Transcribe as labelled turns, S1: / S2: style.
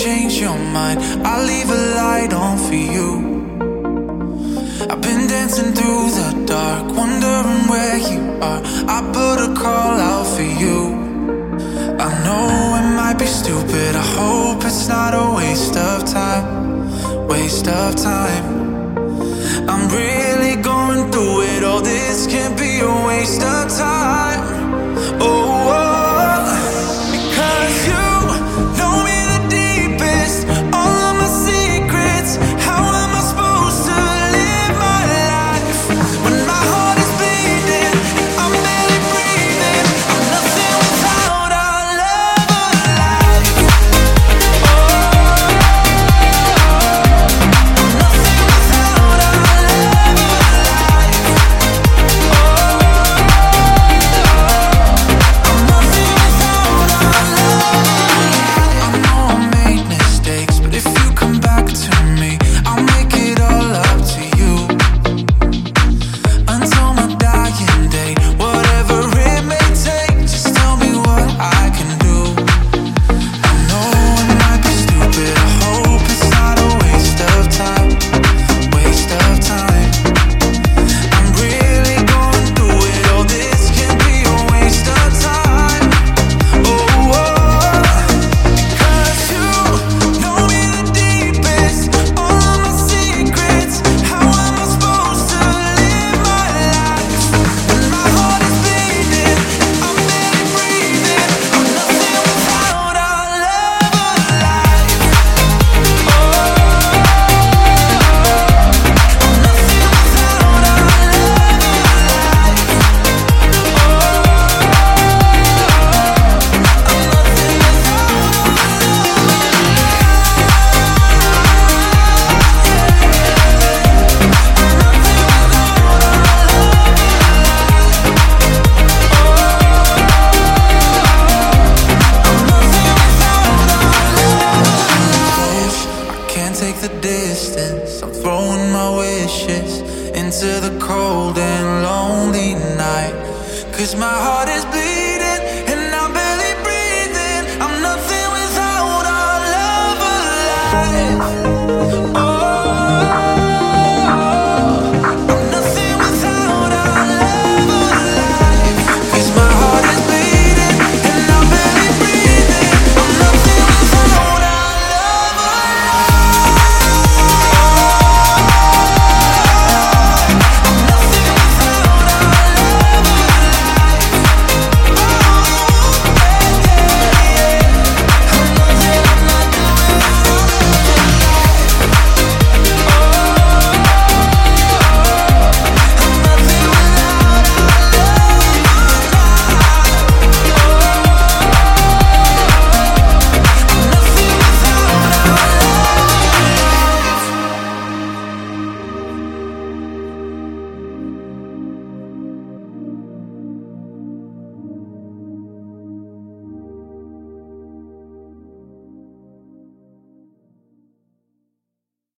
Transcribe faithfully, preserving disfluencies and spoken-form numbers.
S1: change your mind. I'll leave a light on for you. I've been dancing through the dark, wondering where you are. I put a call out for you. I know it might be stupid, I hope it's not a waste of time. Waste of time. I'm really going through it, all this can't be a waste of time. Oh, oh, because you know me the deepest, all of my secrets. How am I supposed to live my life when my heart is bleeding and I'm barely breathing? I'm nothing without our love alive. Oh, I'm nothing without our love alive. Oh, I'm nothing without our love. I know I made mistakes, but if you come back to me, I'll make it all up to you. Until my dying day, whatever it may take, just tell me what I can do. I know it might be stupid, I hope it's not a waste of time. Waste of time. I'm really going through it, all this can't be a waste of time. Oh, oh, because you know me the deepest, all of my secrets. How am I supposed to live my life when my heart is bleeding and I'm barely breathing? I'm nothing without our love alive. Oh, I'm nothing without our love alive. Oh, I'm nothing I can't take the distance. I'm throwing my wishes into the cold and lonely night. 'Cause my heart is bleeding.